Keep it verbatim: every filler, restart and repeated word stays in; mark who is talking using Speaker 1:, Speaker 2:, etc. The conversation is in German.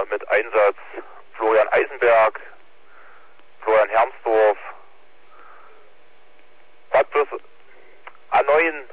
Speaker 1: mit Einsatz Florian Eisenberg, Florian Hermsdorf, Bad Bürs, A neun